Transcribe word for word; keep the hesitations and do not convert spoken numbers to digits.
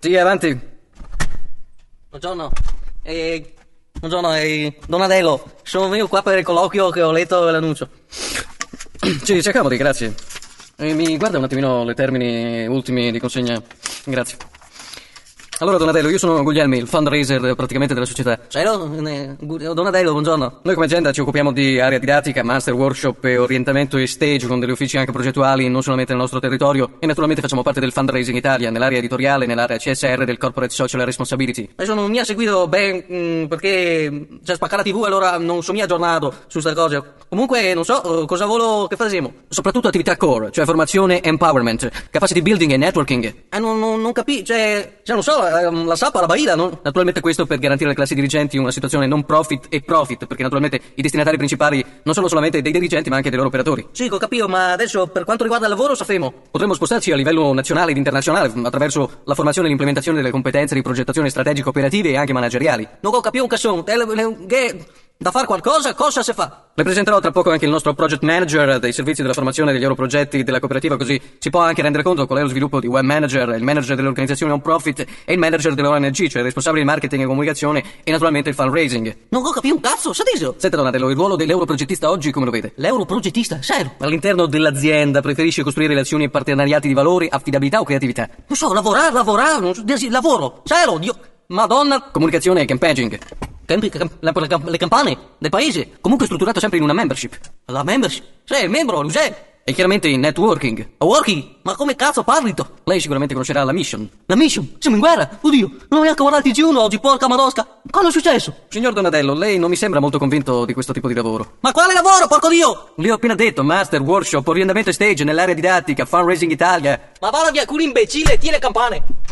Sì, avanti. Buongiorno. Eh, buongiorno, eh, Donatello. Sono venuto qua per il colloquio che ho letto l'annuncio. Sì, ci accomodi, grazie. E mi guarda un attimino le termini ultimi di consegna. Grazie. Allora, Donatello, io sono Guglielmi, il fundraiser praticamente della società. Ciao, eh, Donatello, buongiorno. Noi come azienda ci occupiamo di area didattica, master, workshop e orientamento e stage con degli uffici anche progettuali non solamente nel nostro territorio e naturalmente facciamo parte del Fundraising Italia, nell'area editoriale, nell'area C S R del Corporate Social Responsibility. Adesso non mi ha seguito ben mh, perché c'è spacca la tivù, allora non sono mica aggiornato su queste cose. Comunque non so uh, cosa volo che facciamo. Soprattutto attività core, cioè formazione e empowerment, capacity building e networking. Eh, non, non, non capisco, cioè, cioè, non so, eh, la sappa, la baila, no? Naturalmente questo per garantire alle classi dirigenti una situazione non profit e profit, perché naturalmente i destinatari principali non sono solamente dei dirigenti ma anche dei loro operatori. Sì, ho capito, ma adesso per quanto riguarda il lavoro sappiamo. Potremmo spostarci a livello nazionale ed internazionale attraverso la formazione e l'implementazione delle competenze di progettazione strategica operative e anche manageriali. Non ho capito un cassone, che da fare qualcosa, cosa si fa? Le presenterò tra poco anche il nostro project manager dei servizi della formazione degli loro progetti della cooperativa, così si può anche rendere conto qual è lo sviluppo di web manager, il manager delle organizzazioni non profit e il manager dell'O N G, cioè il responsabile di marketing e comunicazione e naturalmente il fundraising. Non ho capito un cazzo, Sadiso! Senta Donatello, il ruolo dell'europrogettista oggi come lo vede? L'europrogettista, serio? All'interno dell'azienda preferisce costruire relazioni e partenariati di valore, affidabilità o creatività? Non so, lavorare, lavorare, non so, lavoro, serio, Dio, Madonna! Comunicazione e campaigning. Campi, cam, la, la, le campane del paese. Comunque strutturato sempre in una membership. La membership? Sì, il membro, lo sei. E chiaramente in networking. A working? Ma come cazzo parli tu? Lei sicuramente conoscerà la mission. La mission? Siamo in guerra? Oddio, non ho neanche guardato il T G uno oggi, porca madosca. Cosa è successo? Signor Donatello, lei non mi sembra molto convinto di questo tipo di lavoro. Ma quale lavoro, porco Dio? Le ho appena detto, master, workshop, orientamento e stage nell'area didattica, fundraising Italia. Ma vada via, culo imbecille, tieni le campane.